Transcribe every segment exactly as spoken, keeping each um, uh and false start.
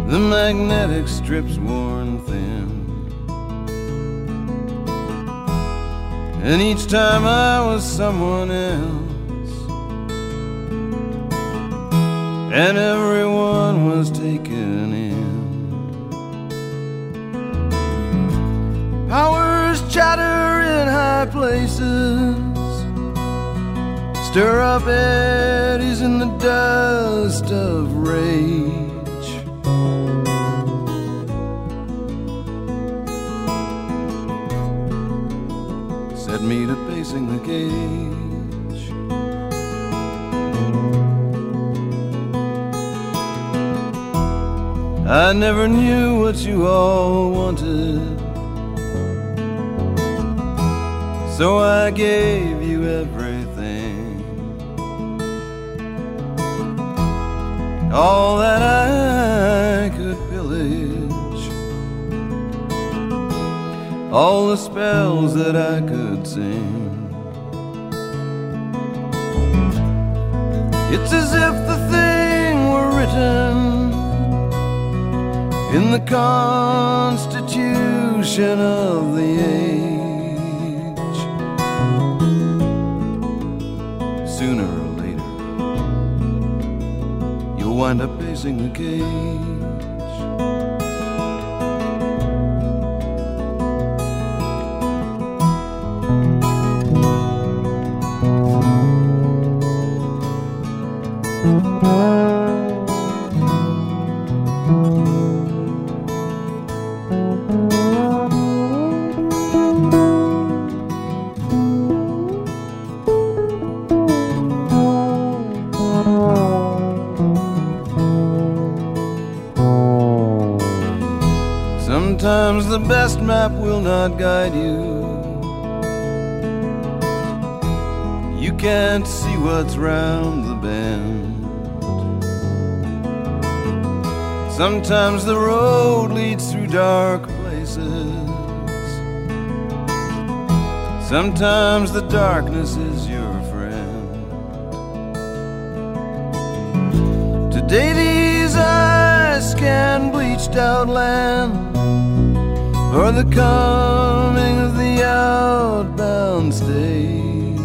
the magnetic strips worn thin. And each time I was someone else, and everyone was taken in. Powers chatter in high places, stir up eddies in the dust of rage. Set me to pacing the cage. I never knew what you all wanted, so I gave you everything, all that I could pillage, all the spells that I could sing. It's as if the thing were written in the constitution of the age. Sooner or later, you'll wind up pacing the cage. Sometimes the best map will not guide you. You can't see what's round the bend. Sometimes the road leads through dark places. Sometimes the darkness is your friend. Today these eyes scan bleached out land for the coming of the outbound stage.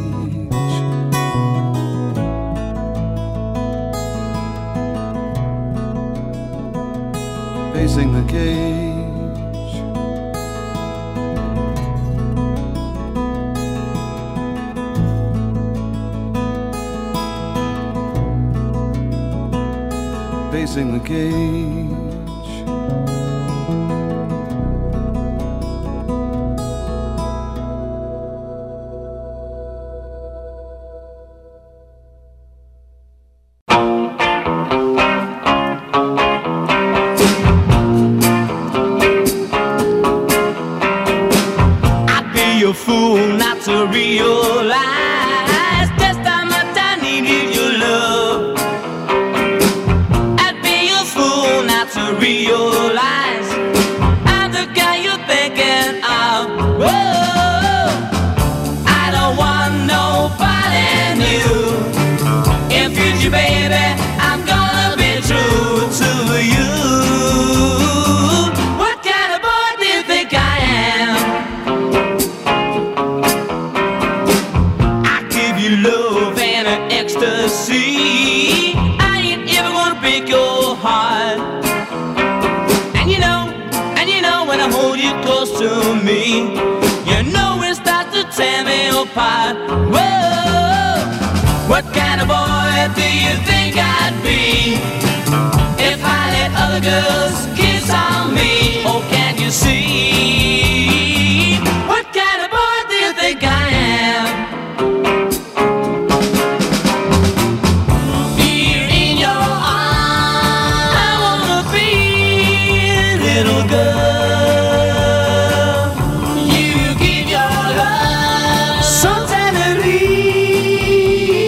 Facing the cage. Facing the cage.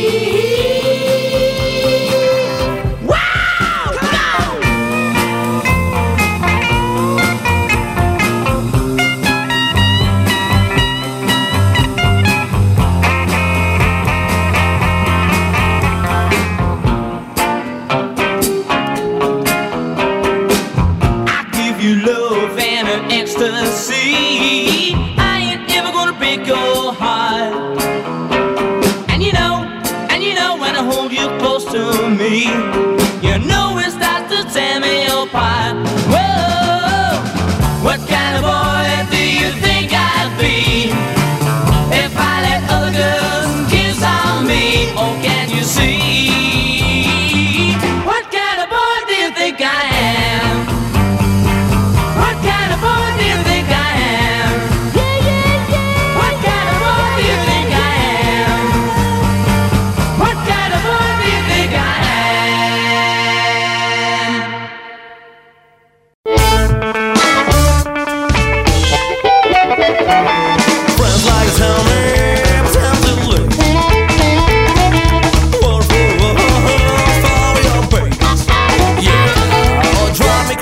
Wow! Go!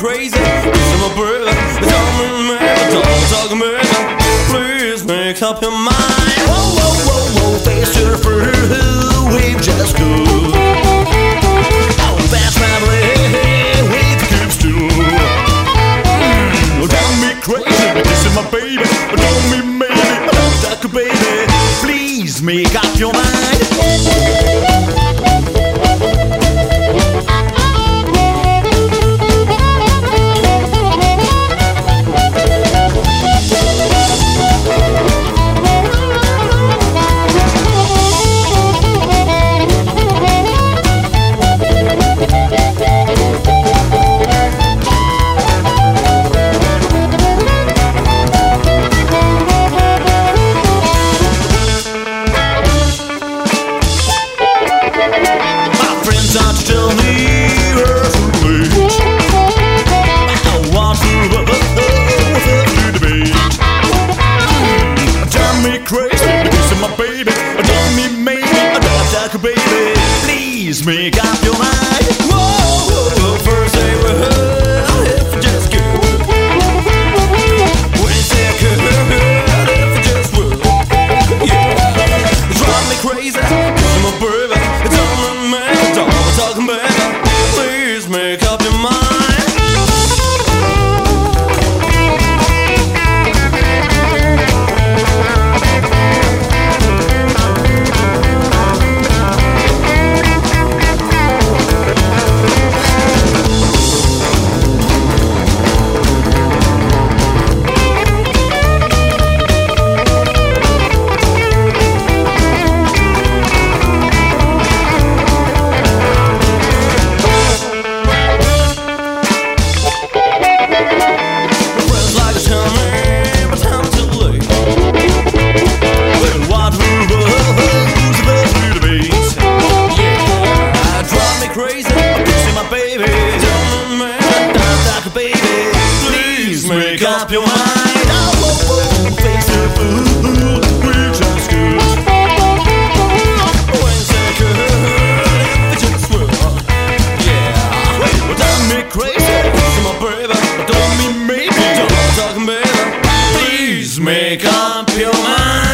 crazy. This is my brother. Don't me mad, don't talk about. Please make up your mind. Whoa, whoa, whoa, whoa, face to the fruit, we've just cool. Oh, that's my way, we've keep still. Mm, don't me crazy, this is my baby. Don't me maybe, don't talk a baby. Please make up your mind. Make up your mind. Whoa, whoa, whoa. First they were hurt, if you just good. When you say good, if you just would. Yeah, drive me crazy. I'm a baby. It's all my man. It's all I'm talking about. Please make up your mind. Make up your mind. Oh, oh, oh, face the food, we're just good. When it's good, if you just will. Yeah, well, don't me crazy, come on, baby. Don't me maybe, don't I'm talking, baby. Please make up your mind.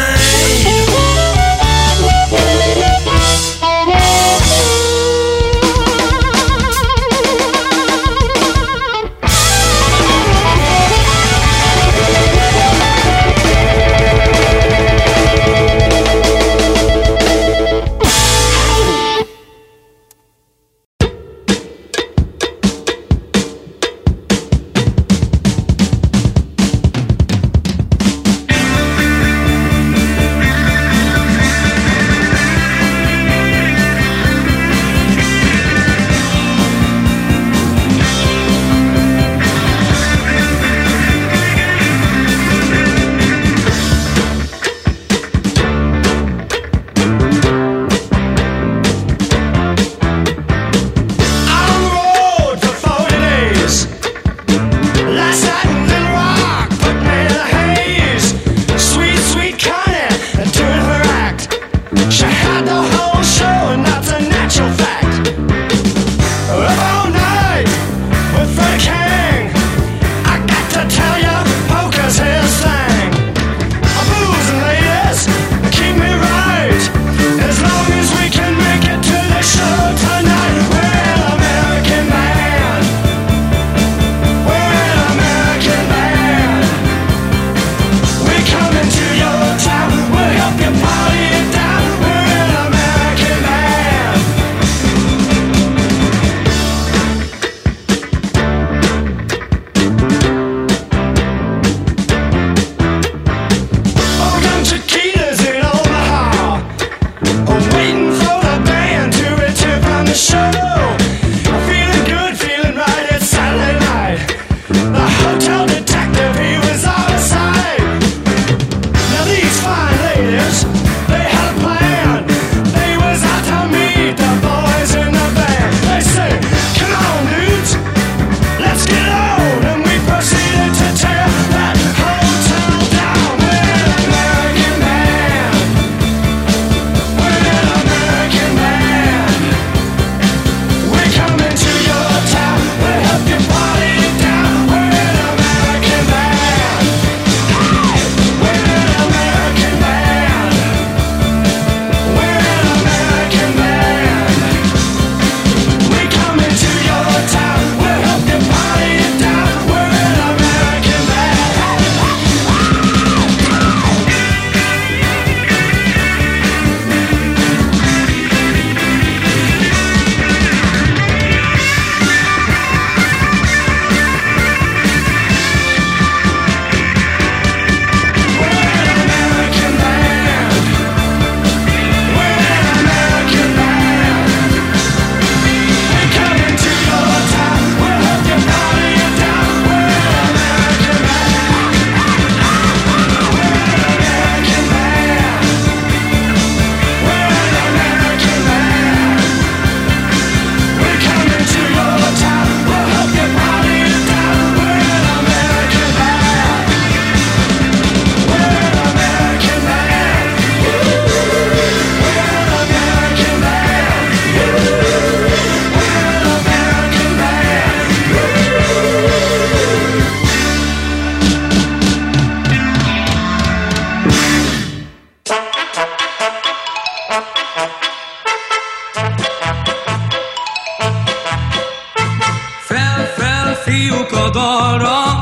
fiúk a dalra,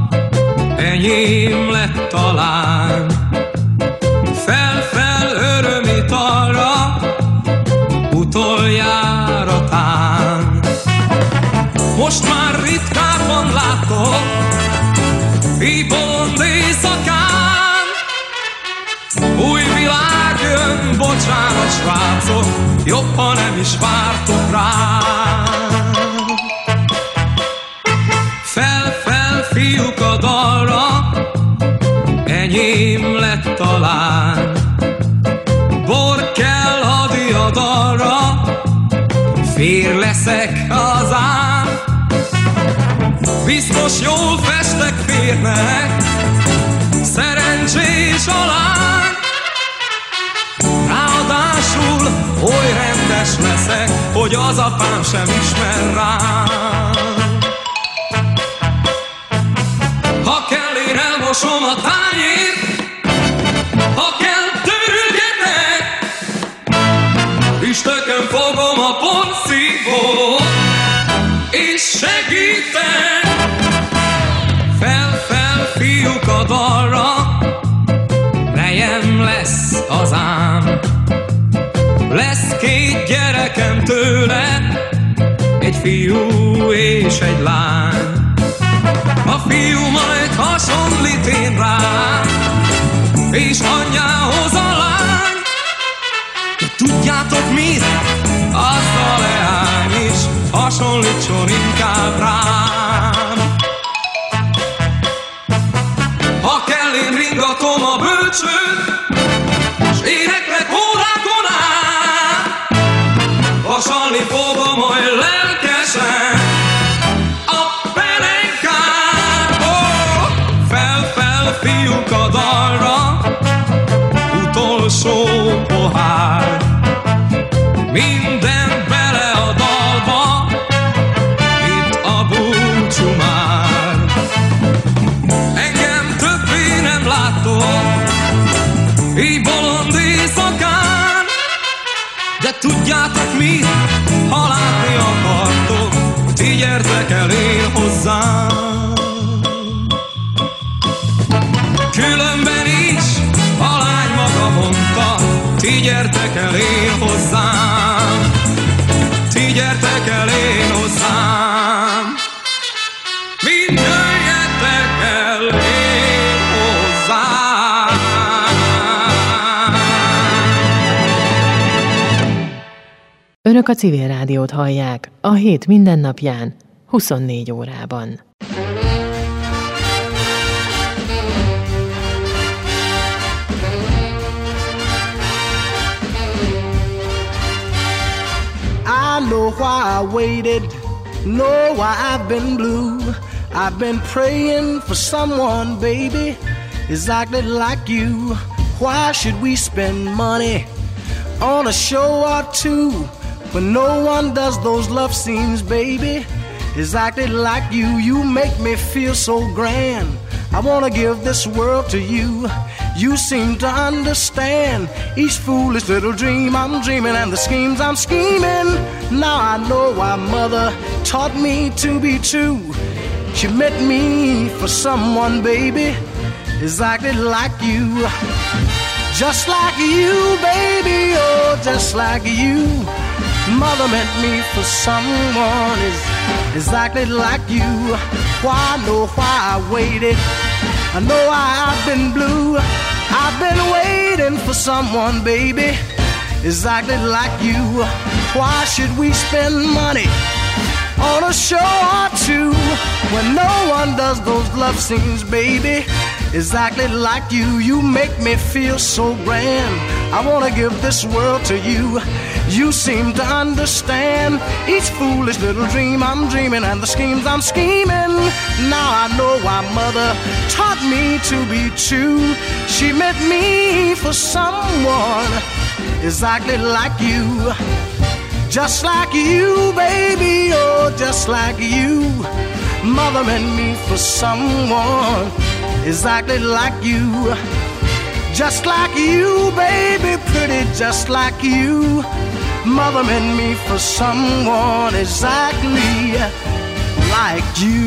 enyém lett talán. Fel-fel örömitalra, utoljára tán. Most már ritkábban látok, így bolond éjszakán. Új világ jön, bocsánat srácok, jobb, ha nem is vártok rám. Fel-fel fiúk a dalra, enyém lett talán. Bor kell a diadalra, fér leszek hazám. Biztos jól festek férnek, szerencsés a lány. Ráadásul oly rendes leszek, hogy az apám sem ismer rám. Ha kell, én elmosom a tányért, ha kell, törülgetek, üstökön fogom a porszívót, és segítek. Fel-fel fiúk a dalra, nejem lesz az ám. Lesz két gyerekem tőle, egy fiú és egy lány. A fiú majd hasonlít én rám, és anyjához a lány. De tudjátok mit? Az a leány is hasonlítson inkább rám. Ha kell, én ringatom a bölcsőt, s éneklek órákon át. Vasalni fogom oly lelkesen a pelenkát. Oh! Fel-fel fiúk a dalra, utolsó pohár. Minden bele a dalba, itt a búcsú már. Engem többé nem láttok, így bolond éjszakán. De tudjátok mit, ha látni akartok, ti gyertek el én hozzám. Különben is a lány maga mondta, ti gyertek el én hozzám. Ti gyertek el én hozzám. Mind jöjjetek el én hozzám. Önök a Civil Rádiót hallják a hét mindennapján, huszonnégy órában. I know why I waited, know why I've been blue. I've been praying for someone, baby, exactly like you. Why should we spend money on a show or two when no one does those love scenes, baby, exactly like you? You make me feel so grand. I wanna give this world to you. You seem to understand each foolish little dream I'm dreaming and the schemes I'm scheming. Now I know why mother taught me to be true. She meant me for someone, baby, exactly like you. Just like you, baby, oh, just like you. Mother meant me for someone is exactly like you. Why I know why I waited, I know I've been blue. I've been waiting for someone, baby, exactly like you. Why should we spend money on a show or two when no one does those love scenes, baby, exactly like you? You make me feel so grand. I wanna give this world to you. You seem to understand each foolish little dream I'm dreaming and the schemes I'm scheming. Now I know why mother taught me to be true. She meant me for someone exactly like you. Just like you, baby, oh, just like you. Mother meant me for someone exactly like you. Just like you, baby, pretty just like you. Mother meant me for someone exactly like you.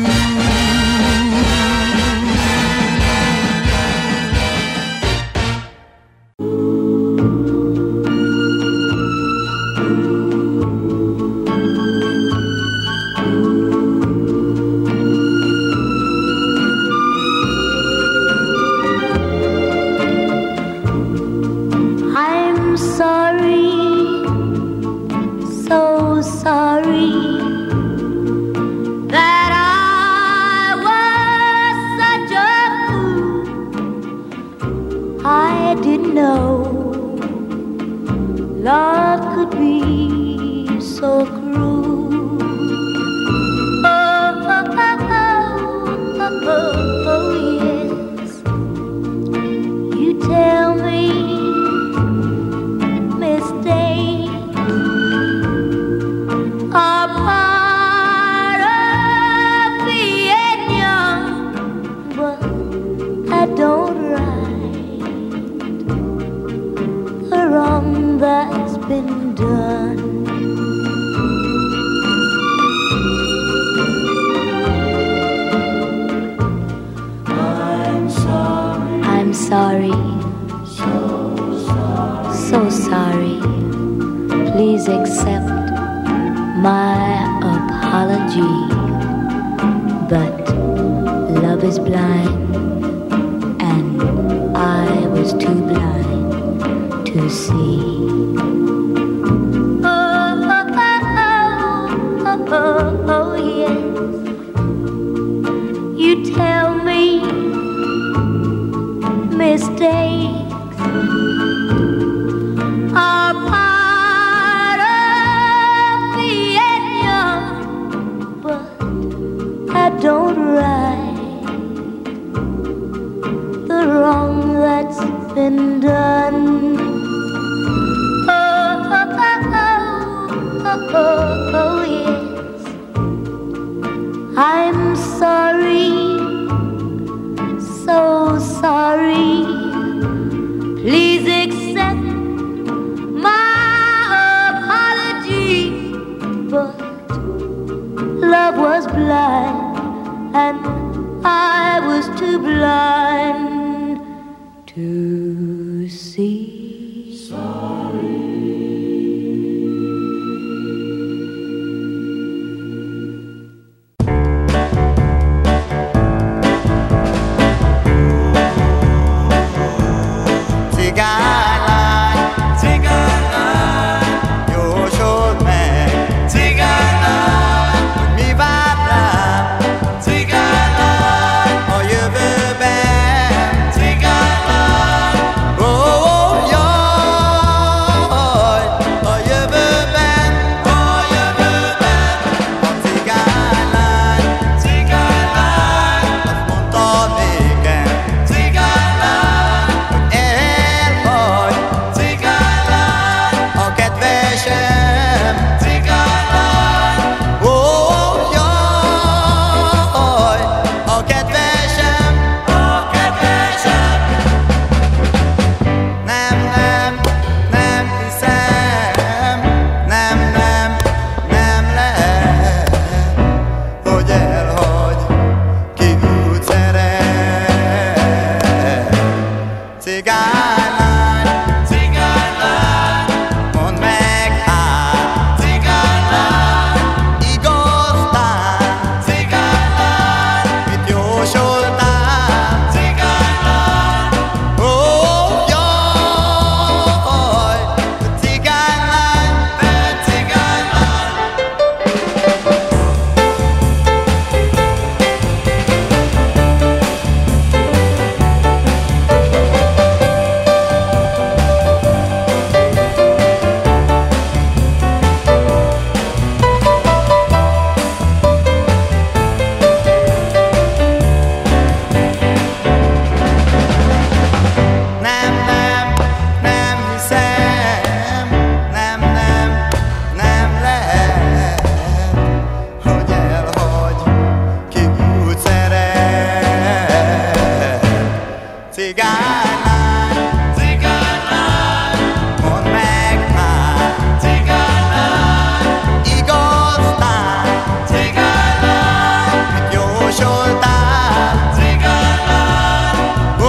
bonyoltál. Cigánylány, ó,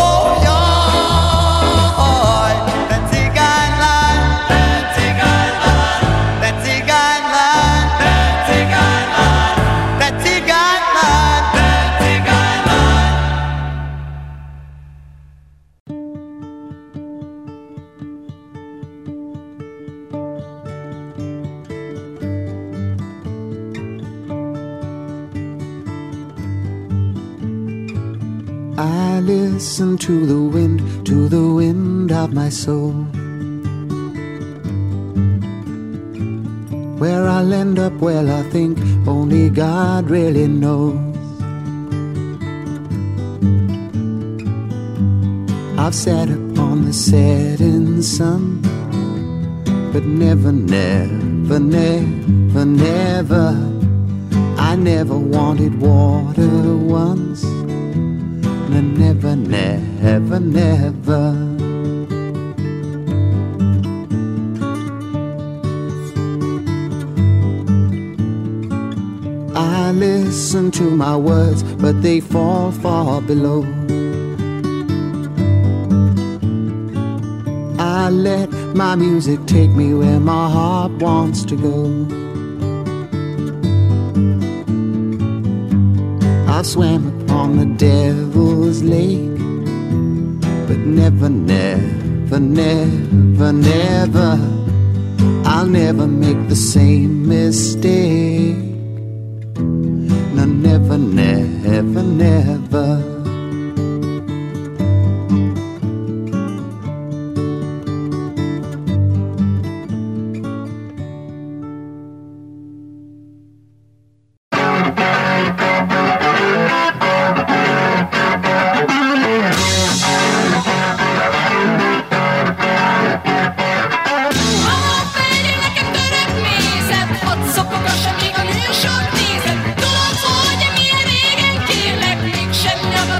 jaj, te cigánylány, te cigánylány, te cigánylány, te cigánylány, te cigánylány, te cigánylány. I listen to the wind, to the wind of my soul. Where I'll end up, well, I think only God really knows. I've sat upon the setting sun, but never, never, never, never, I never wanted water once. Never, never, never. I listen to my words, but they fall far below. I let my music take me where my heart wants to go. I swam upon the devil's lake, but never, never, never, never, I'll never make the same mistake. No, never, never, never. Tudod, hogy milyen régen kérlek, mégsem nyagad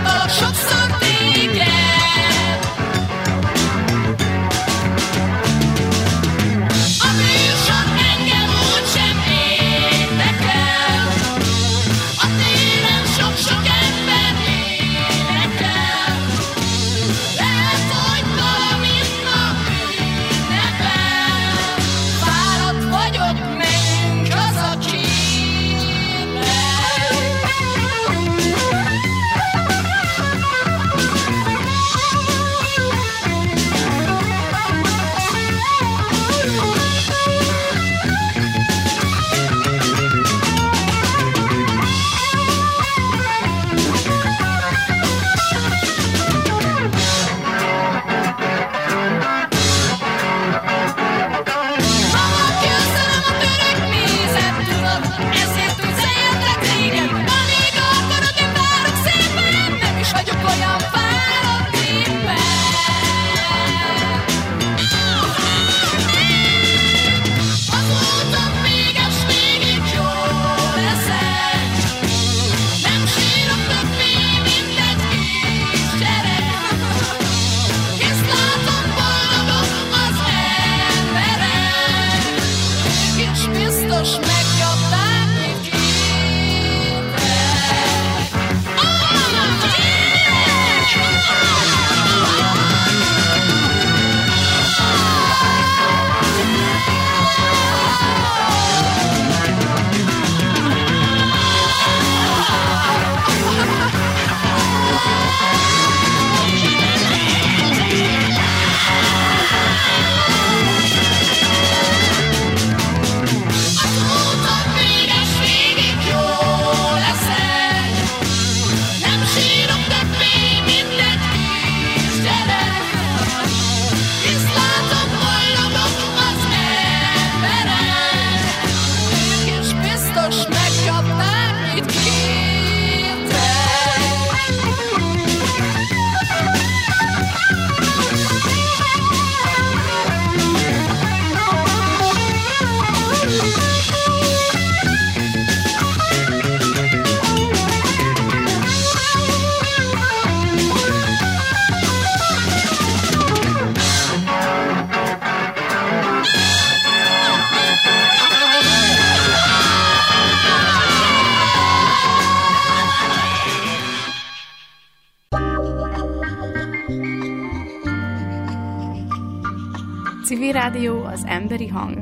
Civil Rádió, az emberi hang.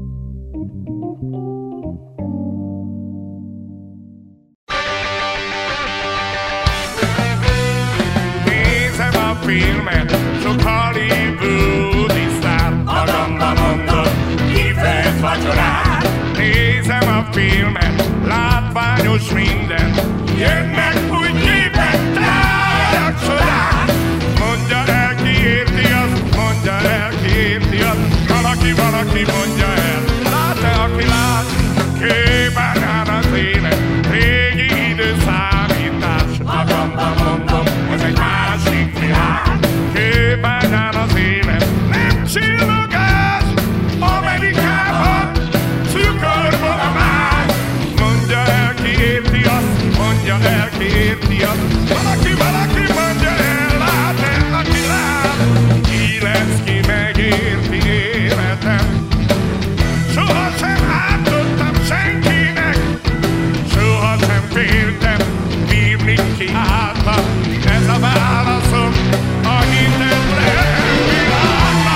Nézem a filmet, sok hollywoodi sztár, magamba mondom, kifejt vacsorát. Nézem a filmet, látványos minden, jönnek új képek, tájak csodák. Mondja el, ki érti azt, mondja el, ki érti azt, valaki, valaki mondja el, lát-e, aki lát, kőbányán az élet, régi időszámítás, magamba mondom, ez egy másik világ. Kőbányán az élet, nem csillogás, Amerikában, cukorból a más. Mondja el, ki érti azt, mondja el, ki érti azt, valaki, valaki mondja el, lát-e, aki lát, ki lesz, ki megérti életem. Sohasem átadtam senkinek, sohasem féltem bírni ki által. Ez a válaszom a hitetlen világnak.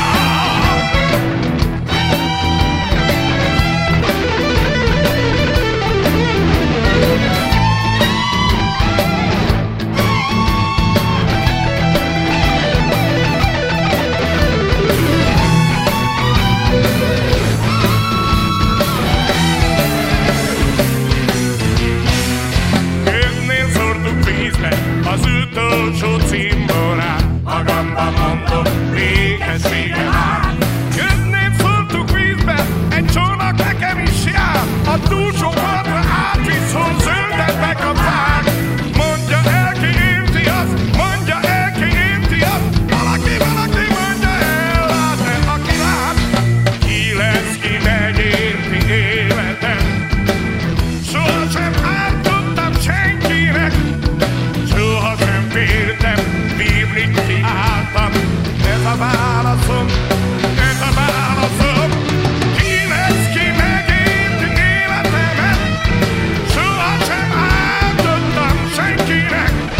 Önnél szórtuk vízbe az utolsó cimborát, magamba mondom, régességen át. Önnél szórtuk vízbe, egy csónak nekem is jár, a túlsó partra átvisz, hol zöldet bekapták. Mondja el, ki érti azt, mondja el, ki érti azt, valaki, valaki mondja el, lát-e, aki lát, ki lesz, ki megérti életem. Sohasem ártottam senkinek, sohasem féltem bírni ki álltam. Ez a válaszom, ez a válaszom, ki lesz, ki megérti életemet. Sohasem ártottam senkinek,